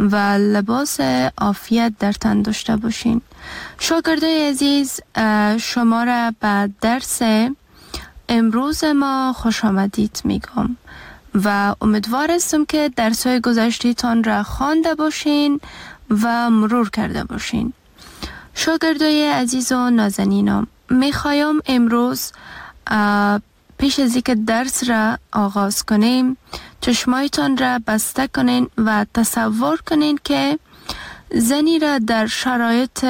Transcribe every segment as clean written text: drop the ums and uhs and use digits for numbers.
و لباس عافیت در تن داشته باشین. شاگردای عزیز، شما را به درس امروز ما خوش آمدید میگم و امیدوار هستم که درس‌های گذشته‌تان را خوانده باشین و مرور کرده باشین. شاگردای عزیز و نازنینم، میخوایم امروز پیش از اینکه درس را آغاز کنیم چشمایتان را بسته کنین و تصور کنین که زنی را در شرایط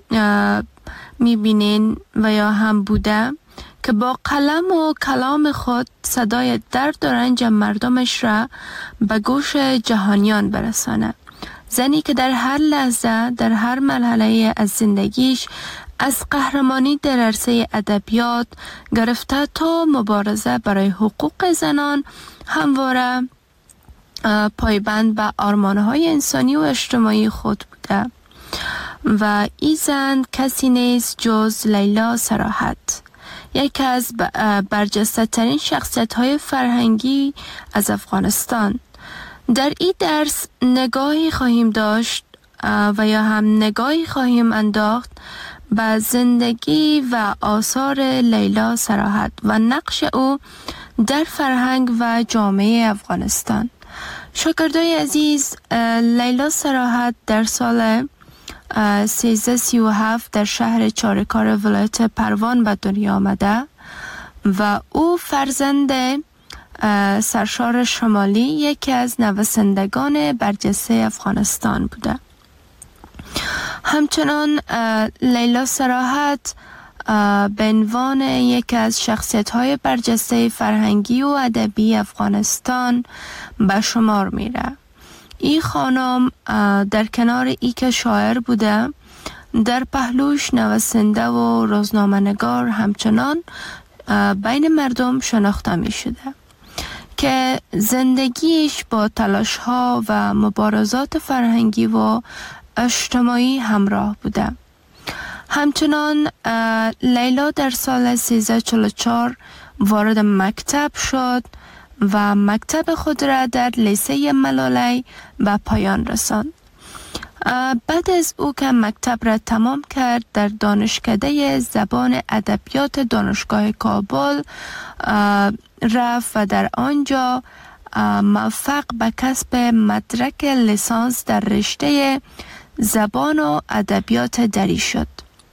میبینین و یا هم بوده که با قلم و کلام خود صدای درد و رنج مردمش را به گوش جهانیان برسانه. زنی که در هر لحظه، در هر مرحله از زندگیش، از قهرمانی در عرصه ادبیات گرفته تا مبارزه برای حقوق زنان، همواره پایبند به آرمان‌های انسانی و اجتماعی خود بوده و این زن کسی نیست جز لیلا صراحت، یکی از برجسته ترین شخصیت های فرهنگی از افغانستان. در این درس نگاهی خواهیم داشت و یا هم نگاهی خواهیم انداخت به زندگی و آثار لیلا صراحت و نقش او در فرهنگ و جامعه افغانستان. شاگردای عزیز، لیلا صراحت در سال 1337 در شهر چارکار ولایت پروان به دنیا آمده و او فرزند سرشار شمالی، یکی از نویسندگان برجسته افغانستان بوده. همچنان لیلا صراحت به عنوان یکی از شخصیت‌های برجسته فرهنگی و ادبی افغانستان به شمار میره. این خانم در کنار ای که شاعر بوده، در پهلوش نویسنده و روزنامه‌نگار همچنان بین مردم شناخته می شده که زندگیش با تلاش‌ها و مبارزات فرهنگی و اجتماعی همراه بوده. همچنان لیلا در سال 1344 وارد مکتب شد و مکتب خود را در لیسه ملالی به پایان رساند. بعد از او که مکتب را تمام کرد، در دانشکده زبان ادبیات دانشگاه کابل رفت و در آنجا موفق به کسب مدرک لیسانس در رشته زبان و ادبیات دری شد.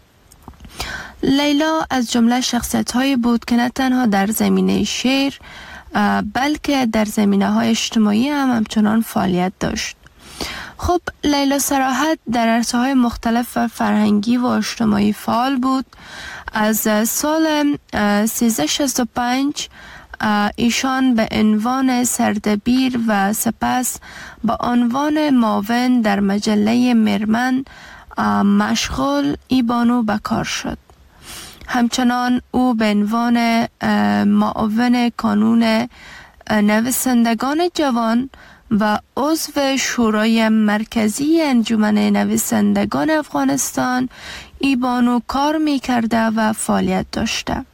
لیلا از جمله شخصیت‌هایی بود که نه تنها در زمینه شعر بلکه در زمینه‌های اجتماعی هم همچنان فعالیت داشت. خب، لیلا صراحت در عرصه‌های مختلف فرهنگی و اجتماعی فعال بود. از سال 1365 ایشان به عنوان سردبیر و سپس به عنوان معاون در مجله مرمن مشغول ایبانو به کار شد. همچنان او به عنوان معاون کانون نویسندگان جوان و عضو شورای مرکزی انجمن نویسندگان افغانستان ایبانو کار می کرده و فعالیت داشته.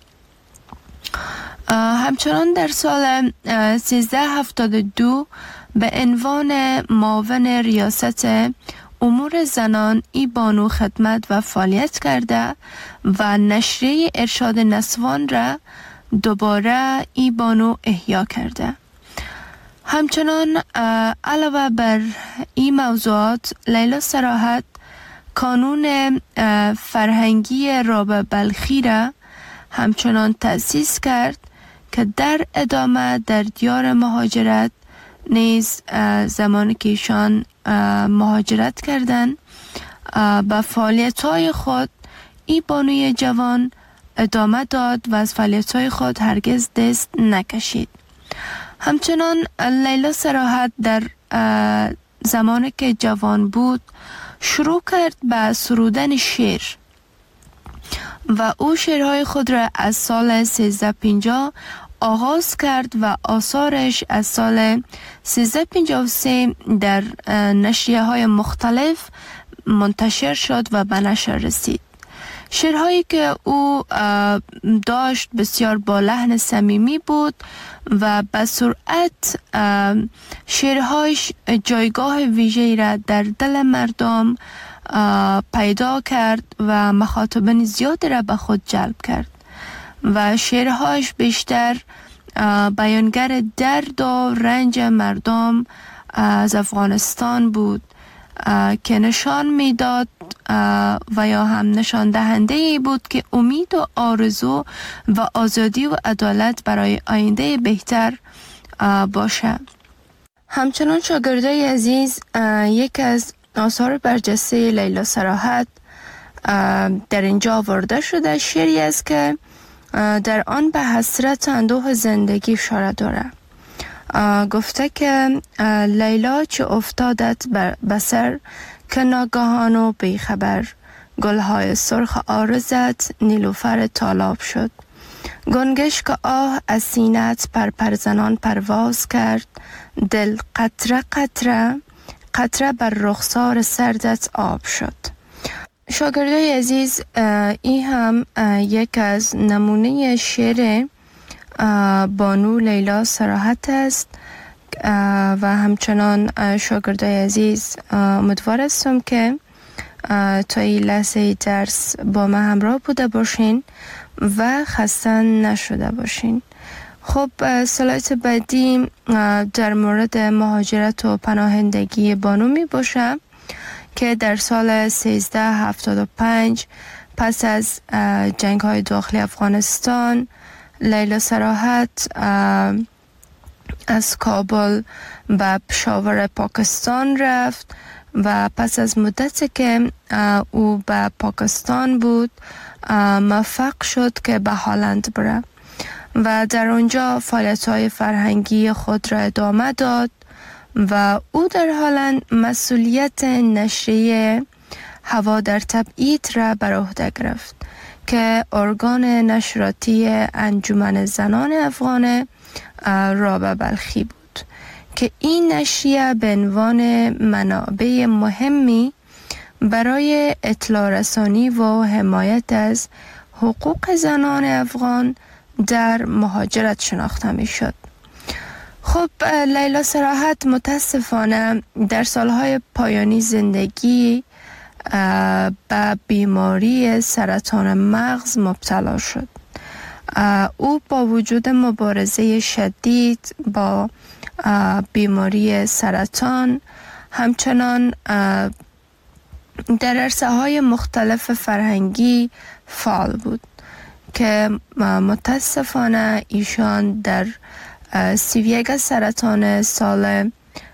همچنان در سال 1372 به عنوان معاون ریاست امور زنان ایبانو خدمت و فعالیت کرده و نشریه ارشاد نسوان را دوباره ایبانو احیا کرده. همچنان علاوه بر این موضوعات، لیلا صراحت کانون فرهنگی رابعه بلخی را همچنان تأسیس کرد که در ادامه در دیار مهاجرت نیز زمانی که ایشان مهاجرت کردند به فعالیت‌های خود این بانوی جوان ادامه داد و از فعالیت‌های خود هرگز دست نکشید. همچنان لیلا صراحت در زمانی که جوان بود شروع کرد به سرودن شعر و او شعرهای خود را از سال 1350 آغاز کرد و آثارش از سال 1353 در نشریه های مختلف منتشر شد و به نشر رسید. شعرهایی که او داشت بسیار با لحن صمیمی بود و به سرعت شعرهایش جایگاه ویژه‌ای را در دل مردم پیدا کرد و مخاطبین زیادی را به خود جلب کرد و شعرهایش بیشتر بیانگر درد و رنج مردم از افغانستان بود که نشان میداد و یا هم نشان دهنده ای بود که امید و آرزو و آزادی و عدالت برای آینده بهتر باشه. همچنان شاگردای عزیز، یک از آثار برجسته لیلا صراحت در اینجا آورده شده شعری است که در آن به حسرت و اندوه زندگی اشاره داره. گفته که لیلا چه افتادت به سر که ناگهان و بیخبر، گلهای سرخ عارضت نیلوفر تالاب شد. گنگش که آه از سینت پرزنان پرواز کرد، دل قطره قطره قطره بر رخسار سردت آب شد. شاگردای عزیز، این هم یک از نمونه شعر بانو لیلا صراحت است و همچنان شاگردای عزیز امیدوار هستم که تا این لحظه درس با ما همراه بوده باشین و خسته نشده باشین. خب سلایت بعدی در مورد مهاجرت و پناهندگی بانو می باشه که در سال 1375 پس از جنگ های داخلی افغانستان لیلا صراحت از کابل به پشاور پاکستان رفت و پس از مدتی که او به پاکستان بود موفق شد که به هلند بره و در آنجا فعالیت‌های فرهنگی خود را ادامه داد و او در هلند مسئولیت نشریه هوا در تبعید را بر عهده گرفت که ارگان نشراتی انجمن زنان افغان رابعه بلخی بود که این نشریه به عنوان منابع مهمی برای اطلاع رسانی و حمایت از حقوق زنان افغان در مهاجرت شناخته می شد. خب لیلا صراحت متاسفانه در سالهای پایانی زندگی به بیماری سرطان مغز مبتلا شد. او با وجود مبارزه شدید با بیماری سرطان همچنان در عرصه‌های مختلف فرهنگی فعال بود که متاسفانه ایشان در 31 سرطان سال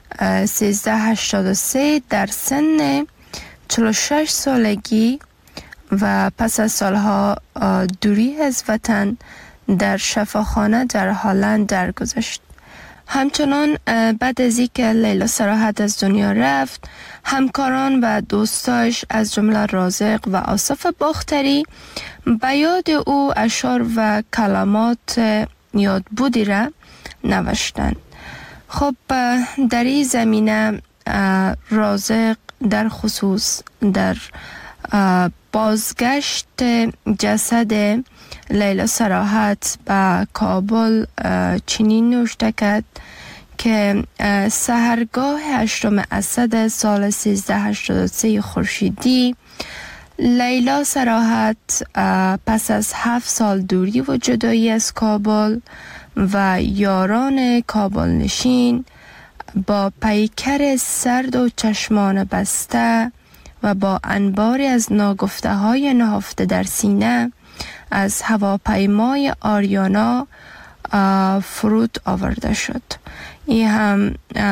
1383 در سن 46 سالگی و پس از سالها دوری از وطن در شفاخانه در هلند درگذشت. همچنان بعد از اینکه لیلا صراحت از دنیا رفت، همکاران و دوستاش از جمله رازق و آصف باختری به یاد او اشعار و کلمات یادبودی را نوشتند. خب در این زمینه رازق در خصوص در بازگشت جسد لیلا صراحت به کابل چنین نوشته کرد که سحرگاه 8 اسد سال 1383 خورشیدی لیلا صراحت پس از 7 سال دوری و جدایی از کابل و یاران کابل نشین با پیکر سرد و چشمان بسته و با انباری از ناگفته های نهفته در سینه از هواپیمای آریانا فرود آورده شد. این هم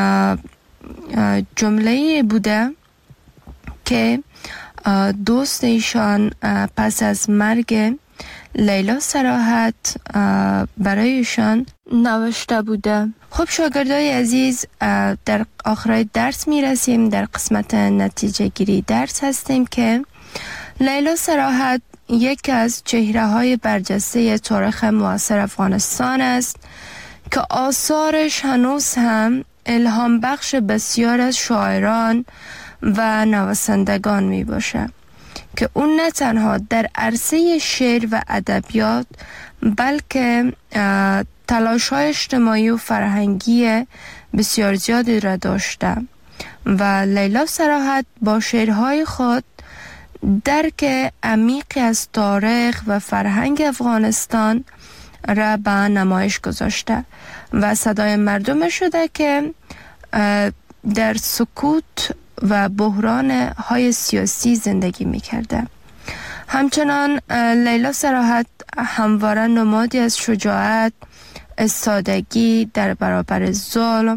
جمله بوده که دوست ایشان پس از مرگ لیلا صراحت برایشان نوشته بوده. خب شاگردای عزیز، در آخر درس می رسیم. در قسمت نتیجه گیری درس هستیم که لیلا صراحت یک از چهره های برجسته تاریخ معاصر افغانستان است که آثارش هنوز هم الهام بخش بسیار از شاعران و نویسندگان می باشه. که اون نه تنها در عرصه شعر و ادبیات بلکه تلاش‌های اجتماعی و فرهنگی بسیار زیادی را داشته و لیلا صراحت با شعرهای خود درک عمیقی از تاریخ و فرهنگ افغانستان را به نمایش گذاشته و صدای مردم شده که در سکوت و بحران های سیاسی زندگی می کرده. همچنان لیلا صراحت همواره نمادی از شجاعت، استادگی در برابر ظلم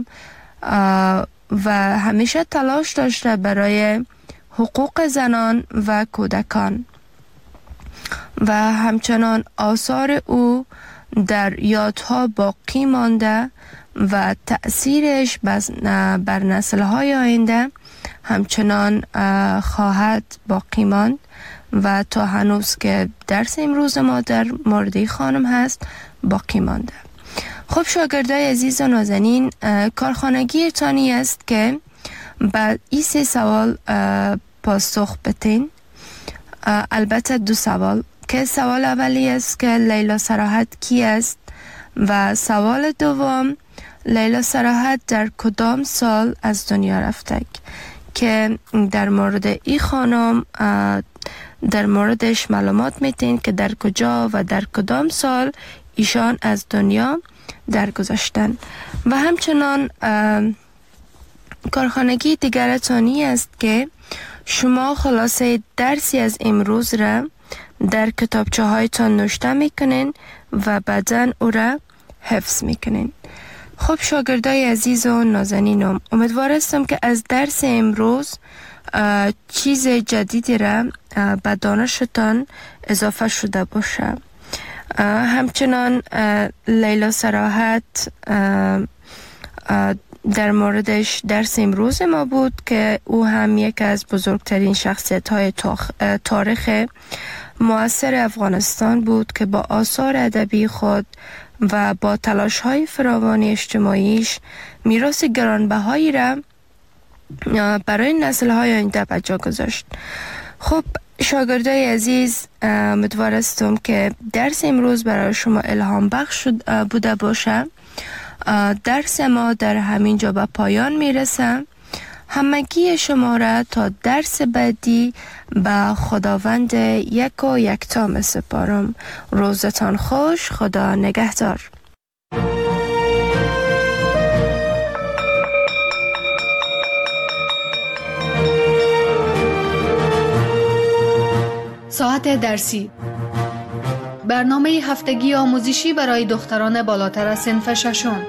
و همیشه تلاش داشته برای حقوق زنان و کودکان و همچنان آثار او در یادها باقی مانده و تأثیرش بر نسل‌های آینده همچنان خواهد باقی ماند و تا هنوز که درس امروز ما در مورد خانم هست باقی مانده. خب شاگردای عزیز و نازنین، کارخانگی تانی است که بعد این 3 سوال پاسخ بتین. البته 2 سوال که سوال اولی است که لیلا صراحت کی است و سوال دوم لیلا صراحت در کدام سال از دنیا رفته که در مورد این خانم در موردش معلومات میتین که در کجا و در کدام سال ایشان از دنیا درگذشتن. و همچنان کارخانگی دیگر تانی است که شما خلاصه درسی از امروز را در کتابچه هایتان نوشته میکنین و بعداً او را حفظ میکنین. خب شاگردای عزیز و نازنینم، امیدوار هستم که از درس امروز چیز جدیدی را به دانشتان اضافه شده باشه. همچنان لیلا صراحت در موردش درس امروز ما بود که او هم یک از بزرگترین شخصیت های تاریخ معاصر افغانستان بود که با آثار ادبی خود و با تلاش های فراوان اجتماعیش میراث گرانبهایی را برای نسل های آینده به جا گذاشت. خب شاگردای عزیز، امیدوار هستم که درس امروز برای شما الهام بخش بوده باشه. درس ما در همین جا به پایان میرسه. همگی شما را تا درس بعدی به خداوند یک و یکتا می سپارم. روزتان خوش. خدا نگهدار. ساعت درسی، برنامه هفتگی آموزشی برای دختران بالاتر از صنف ششم.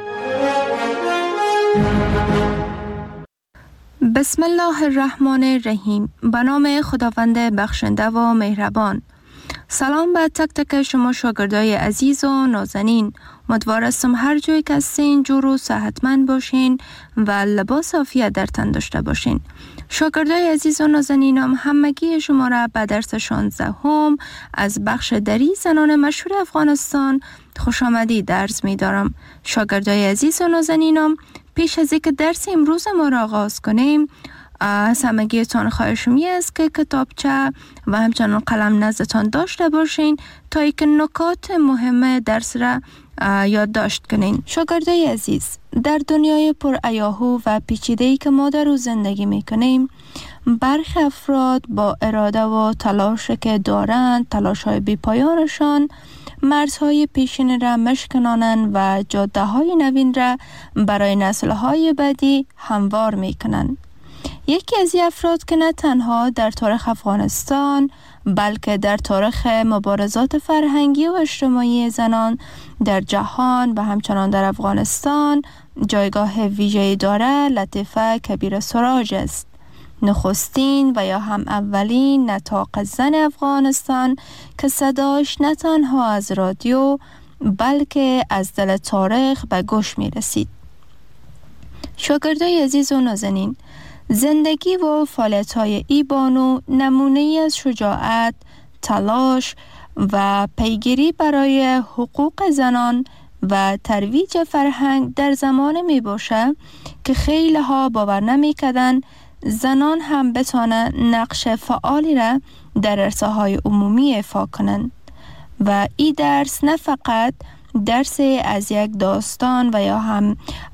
بسم الله الرحمن الرحیم. به نام خداوند بخشنده و مهربان. سلام به تک تک شما شاگردای عزیز و نازنین. امیدوار هستم هر جایی که هستین جور و صحتمند باشین و لباس عافیت در تن داشته باشین. شاگردای عزیز و نازنینم، همگی شما را به درس 16 از بخش دری زنان مشهور افغانستان خوش آمدید عرض می دارم. شاگردای عزیز و نازنینم، پیش از اینکه درس امروز ما را آغاز کنیم، از همگیتان خواهش می است که کتابچه و همچنان قلم نزدتان داشته باشین تا اینکه نکات مهم درس را یادداشت کنین. شاگردای عزیز، در دنیای پر هیاهو و پیچیده‌ای که ما در او زندگی میکنیم، برخی افراد با اراده و تلاشی که دارند، تلاش‌های بی‌پایانشان مرزهای پیشین را مشکنانند و جاده‌های نوین را برای نسل‌های بعدی هموار میکنند. یکی از این افراد که نه تنها در تاریخ افغانستان بلکه در تاریخ مبارزات فرهنگی و اجتماعی زنان در جهان و همچنان در افغانستان جایگاه ویژه‌ای دارد، لطیفه کبیر سراج است. نخستین و یا هم اولین نطاق زن افغانستان که صداش نه تنها از رادیو بلکه از دل تاریخ به گوش می رسید. شاگردای عزیز و نازنین، زندگی و فعالیت‌های ای بانو نمونه‌ای از شجاعت، تلاش و پیگیری برای حقوق زنان و ترویج فرهنگ در زمان می باشه که خیلی ها باور نمی کردن زنان هم بتانند نقش فعالی را در عرصه‌های عمومی ایفا کنند و این درس نه فقط درس از یک داستان و یا هم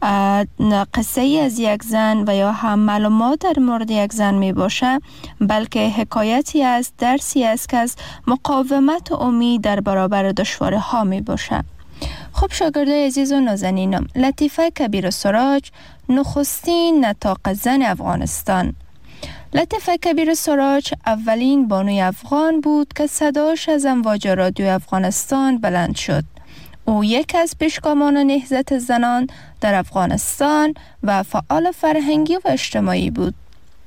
قصه از یک زن و یا هم معلومات در مورد یک زن می باشه، بلکه حکایتی است، درسی است که از مقاومت و امید در برابر دشواری ها می باشه. خب شاگردای عزیز و نازنینم، لطیفه کبیر سراج نخستین نطاق زن افغانستان. لطیفه کبیر سراج اولین بانوی افغان بود که صداش از امواج رادیو افغانستان بلند شد. او یک از پیشگامان نهضت زنان در افغانستان و فعال فرهنگی و اجتماعی بود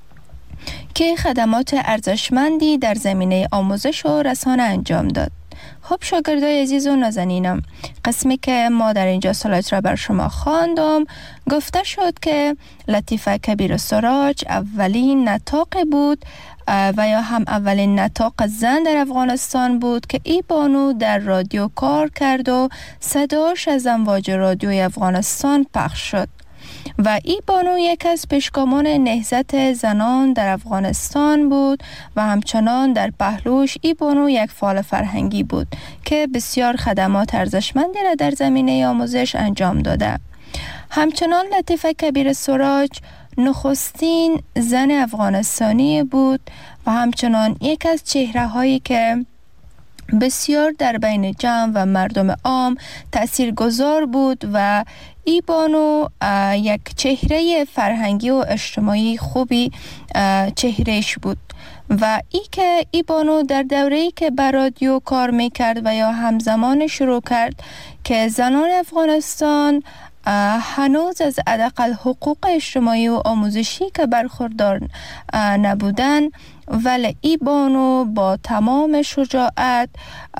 که خدمات ارزشمندی در زمینه آموزش و رسانه انجام داد. خب شاگردای عزیز و نازنینم، قسمی که ما در اینجا سلایت را بر شما خواندم گفته شد که لطیفه کبیر سراج اولین نطاق بود و یا هم اولین نطاق زن در افغانستان بود که ای بانو در رادیو کار کرد و صداش از امواج رادیوی افغانستان پخش شد و ای بانو یک از پیشگامان نهضت زنان در افغانستان بود و همچنان در پهلوش ای بانو یک فعال فرهنگی بود که بسیار خدمات ارزشمندی را در زمینه آموزش انجام داده. همچنان لطیفه کبیر سراج نخستین زن افغانستانی بود و همچنان یک از چهره هایی که بسیار در بین جمع و مردم عام تاثیرگذار بود و ای بانو یک چهره فرهنگی و اجتماعی خوبی چهرهش بود و ای بانو در دوره‌ای که بر رادیو کار میکرد و یا همزمان شروع کرد که زنان افغانستان هنوز از حداقل حقوق اجتماعی و آموزشی که برخوردار نبودن، ولی ای بانو با تمام شجاعت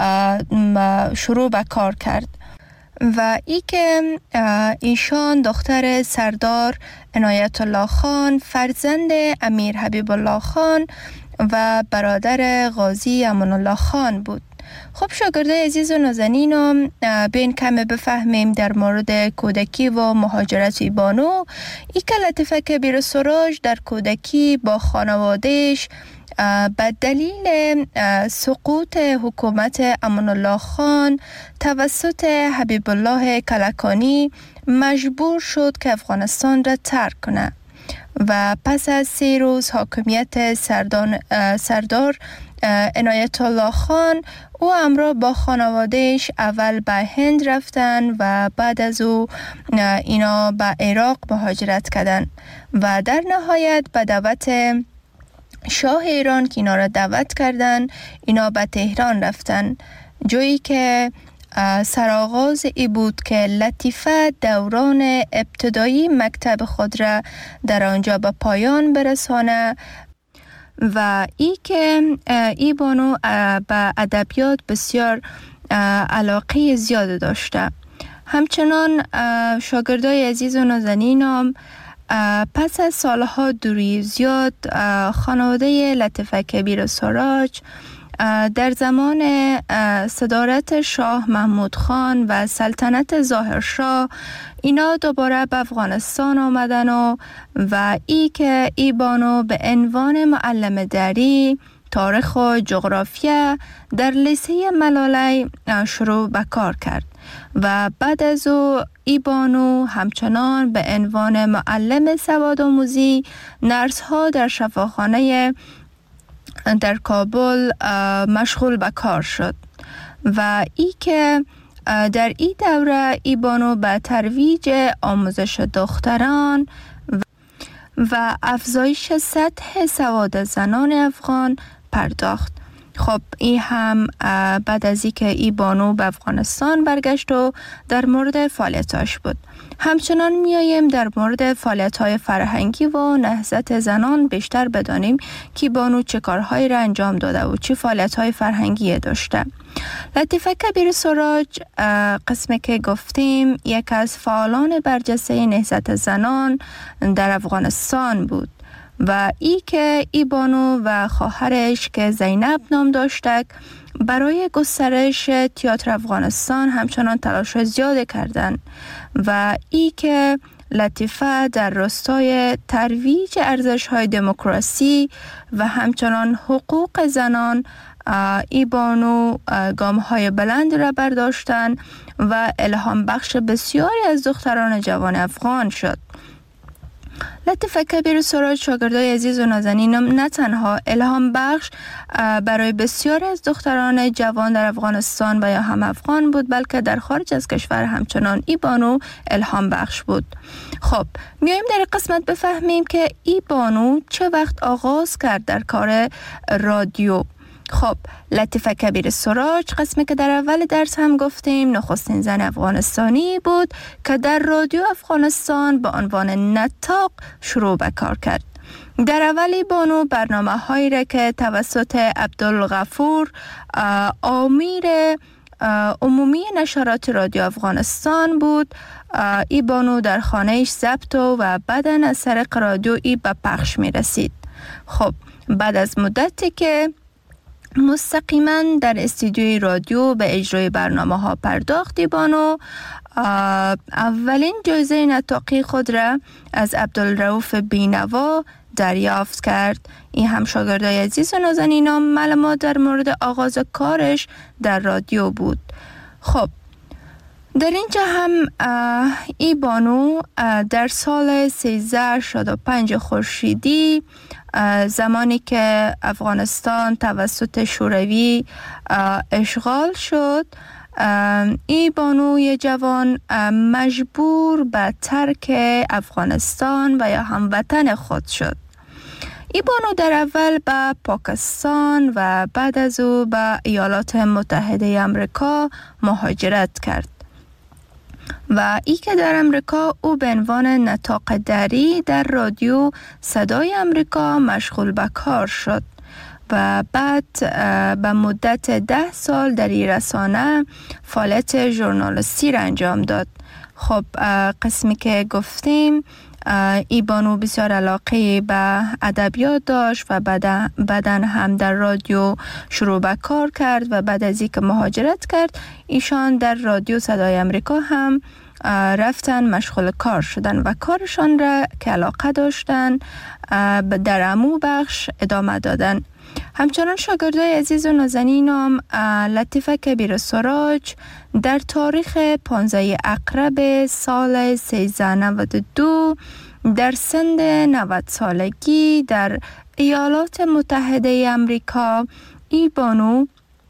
شروع به کار کرد و که ایشان دختر سردار عنایت الله خان، فرزند امیر حبیب الله خان و برادر غازی امان الله خان بود. خب شاگردای عزیز و نازنینم، بین کمی بفهمیم در مورد کودکی و مهاجرت ای بانو. ای که لطیفه کبیر سراج در کودکی با خانوادهش به دلیل سقوط حکومت امان الله خان توسط حبیب الله کلکانی مجبور شد که افغانستان را ترک کنه و پس از 3 روز حاکمیت سردار عنایت الله خان، او همراه با خانوادهش اول به هند رفتن و بعد از او اینا به عراق مهاجرت کردن و در نهایت به دعوت شاه ایران که اینا را دعوت کردن، اینا به تهران رفتن، جایی که سرآغاز ای بود که لطیفه دوران ابتدایی مکتب خود را در آنجا به پایان برسانه و ای بانو به ادبیات بسیار علاقه زیاد داشته. همچنان شاگردای عزیز و نازنینم، پس از سالها دوری زیاد خانواده لطیفه کبیر سراج در زمان صدارت شاه محمود خان و سلطنت ظاهرشاه اینا دوباره به افغانستان آمدن و که ای بانو به عنوان معلم دری تاریخ و جغرافیا در لیسه ملاله شروع به کار کرد و بعد از او ای بانو همچنان به عنوان معلم سوادآموزی نرس ها در شفاخانه در کابل مشغول به کار شد و که در این دوره ای بانو به ترویج آموزش دختران و افزایش سطح سواد زنان افغان پرداخت. خب این هم بعد از اینکه ای بانو به افغانستان برگشت و در مورد فعالیتاش بود. همچنان میاییم در مورد فعالیت‌های فرهنگی و نهضت زنان بیشتر بدانیم که بانو چه کارهایی را انجام داده و چه فعالیت‌های فرهنگی داشته. لطیفه کبیر سراج قسمی که گفتیم یک از فعالان برجسته نهضت زنان در افغانستان بود و که ای بانو و خواهرش که زینب نام داشتک برای گسترش تئاتر افغانستان همچنان تلاش زیاد کردند و که لطیفه در راستای ترویج ارزش‌های دموکراسی و همچنان حقوق زنان ای بانو گام‌های بلند را برداشتند و الهام بخش بسیاری از دختران جوان افغان شد. لطیفه کبیر سراج شاگردای عزیز و نازنینم نه تنها الهام بخش برای بسیاری از دختران جوان در افغانستان و یا هم افغان بود، بلکه در خارج از کشور همچنان ای بانو الهام بخش بود. خب میایم در قسمت بفهمیم که ای بانو چه وقت آغاز کرد در کار رادیو. خب لطیفه کبیر سراج، قسمی که در اول درس هم گفتیم، نخستین زن افغانستانی بود که در رادیو افغانستان به عنوان نطاق شروع به کار کرد. در اولی بانو برنامه هایی را که توسط عبدالغفور آمیر عمومی نشرات رادیو افغانستان بود، ای بانو در خانهش ضبط و بعداً از طریق رادیو ای به پخش می رسید. خب بعد از مدتی که مستقیما در استودیوی رادیو به اجرای برنامه ها پرداختی بانو اولین جایزه نطاقی خود را از عبدالرؤوف بینوا دریافت کرد. این هم شاگردای عزیز و نازنینم معلومات در مورد آغاز کارش در رادیو بود. خب در اینجا هم ای بانو در سال 1365 خورشیدی، زمانی که افغانستان توسط شوروی اشغال شد، ای بانوی جوان مجبور به ترک افغانستان و یا هموطن خود شد. ای بانو در اول به پاکستان و بعد از او به ایالات متحده آمریکا مهاجرت کرد و ای که در امریکا او به عنوان نطاق دری در رادیو صدای امریکا مشغول به کار شد و بعد به مدت 10 سال در این رسانه فعالیت ژورنالیستی را انجام داد. خب قسمی که گفتیم ای بانو بسیار علاقه به ادبیات داشت و بعداً هم در رادیو شروع به کار کرد و بعد از اینکه مهاجرت کرد ایشان در رادیو صدای امریکا هم رفتن مشغول کار شدن و کارشان را که علاقه داشتن در امو بخش ادامه دادن. همچنان شاگردای عزیز و نازنینم لطیفه کبیر سراج در تاریخ 15 اکتبر سال 1392 در سن 90 سالگی در ایالات متحده آمریکا ای بانو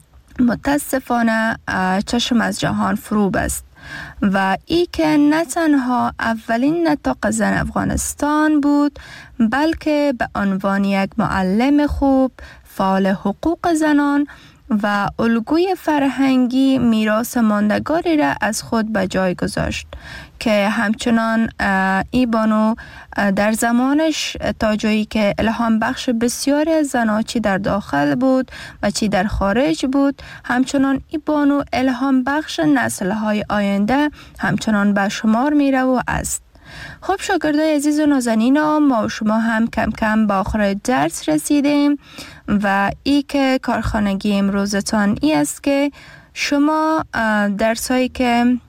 متاسفانه چشم از جهان فرو بست و ای که نه تنها اولین نطاق زن افغانستان بود، بلکه به عنوان یک معلم خوب، فعال حقوق زنان و الگوی فرهنگی میراث ماندگاری را از خود به جای گذاشت که همچنان ای بانو در زمانش تا جایی که الهام بخش بسیاری از زنان چی در داخل بود و چی در خارج بود، همچنان ای بانو الهام بخش نسل‌های آینده همچنان به شمار میره و است. خب شاگردای عزیز و نازنینم، ما و شما هم کم کم به آخر درس رسیدیم و ای که کارخانگی امروزتان ای است که شما درسایی که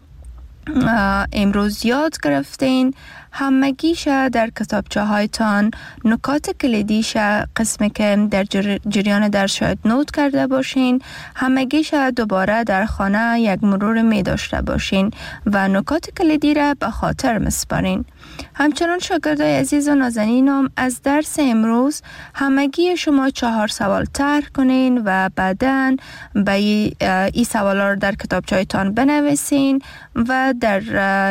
امروز یاد گرفتین همگیش در کتابچه هایتان نکات کلیدیش قسمی که در جریان درس شاید نوت کرده باشین همگیش دوباره در خانه یک مرور می داشته باشین و نکات کلیدی را به خاطر مسپارین. همچنان شاگردای عزیز و نازنینم از درس امروز همگی شما 4 سوال طرح کنین و بعداً به این سوالا رو در کتابچه‌تان بنویسین و در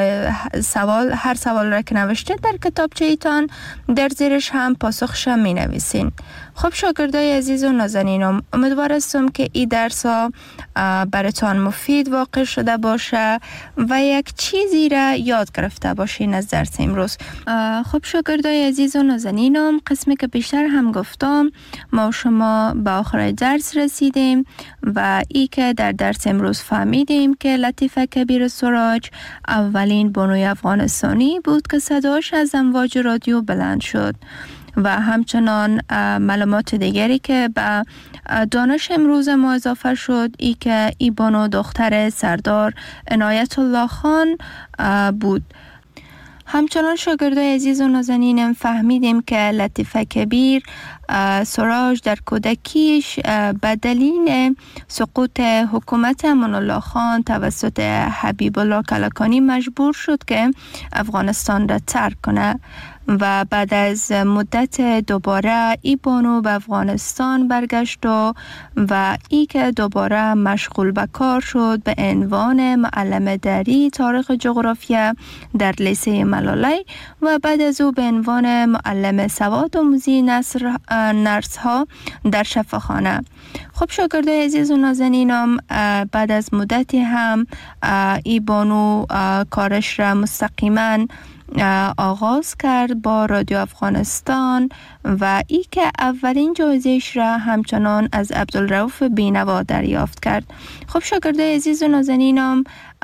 هر سوال را که نوشته در کتابچه‌تان در زیرش هم پاسخش می نویسین. خب شاگردای عزیز و نازنینم، امیدوار هستم که این درس ها براتان مفید واقع شده باشه و یک چیزی را یاد گرفته باشین از درس امروز. خب شاگردای عزیز و نازنینم، قسمی که بیشتر هم گفتم، ما و شما به آخر درس رسیدیم و ای که در درس امروز فهمیدیم که لطیفه کبیر سراج اولین بانوی افغانستانی بود که صداش از امواج رادیو بلند شد و همچنان معلومات دیگری که به دانش امروز ما اضافه شد ای که ای بانو دختر سردار عنایت الله خان بود. همچنان شاگردای عزیز و نازنینم فهمیدیم که لطیفه کبیر سراج در کودکیش به دلیل سقوط حکومت امان الله خان توسط حبیب الله کلکانی مجبور شد که افغانستان را ترک کنه و بعد از مدت دوباره ای بانو به افغانستان برگشت و ای که دوباره مشغول به کار شد به عنوان معلم دری تاریخ جغرافیا در لیسه ملالی و بعد از او به عنوان معلم سواد آموزی نرس ها در شفاخانه. خب شاگردای عزیز و نازنینم بعد از مدتی هم ای بانو کارش را مستقیما آغاز کرد با رادیو افغانستان و ای که اولین جایزه‌اش را همچنان از عبدالرؤوف بینوا دریافت کرد. خب شاگردای عزیز و نازنینم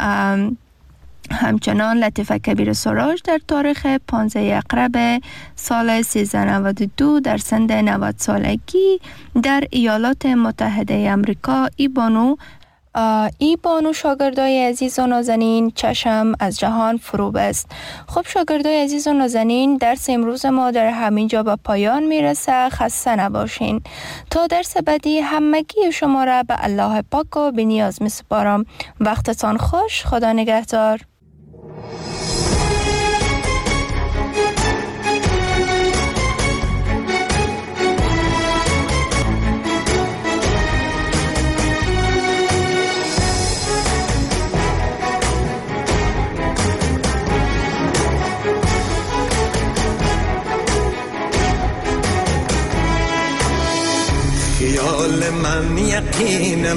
همچنان لطیفه کبیر سراج در تاریخ 15 اقرب سال 1392 در سن 90 سالگی در ایالات متحده آمریکا ای بانو شاگردای عزیز و نازنین چشم از جهان فرو بست. خب شاگردای عزیز و نازنین درس امروز ما در همین جا به پایان میرسه. خسته نباشین. تا درس بعدی همگی شما را به الله پاک و بی نیاز می سپارم. وقتتان خوش. خدا نگهدار. خیال من یقین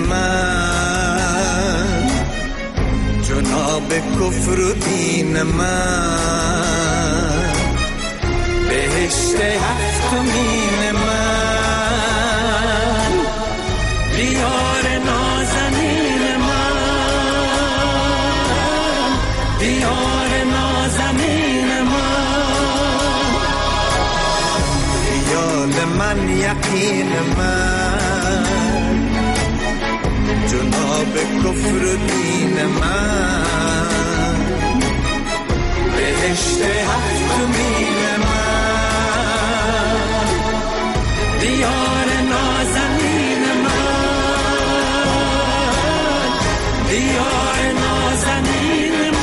من جناب کفر و دین من بهشت هفتمین من دیار نازنین من دیار نازنین من خیال من یقین من جناب کفر و دین من بهشت هفتمین من دیار نازنین من دیار نازنین من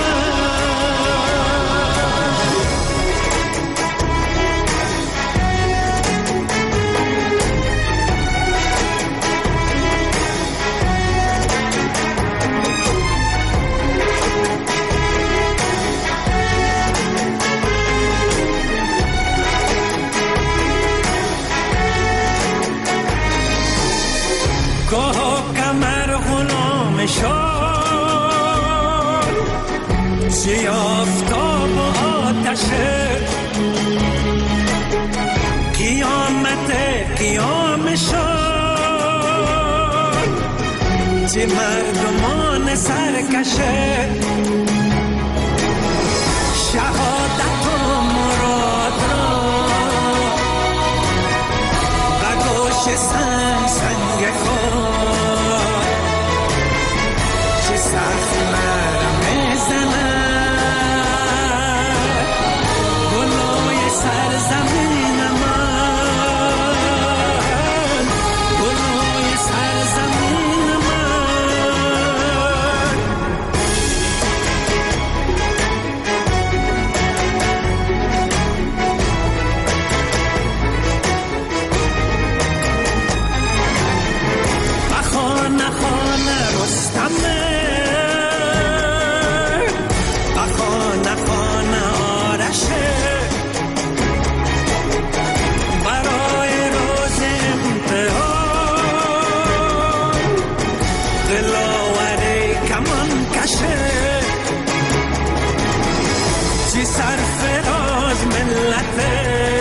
چی آفتاب و آتشه قیامت قیام شد چی مردمان سرکشه شهادت و مراد را و گوش سنگ سنگ خود چی سخت نرم زنه سرزمین من گلوی سرزمین من بخانه خانه رستمه بخانه خانه آرشه چی سرفراز ملته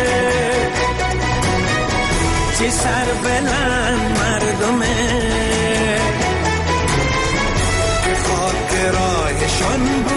چی سربلند مردمه که خاک راهشان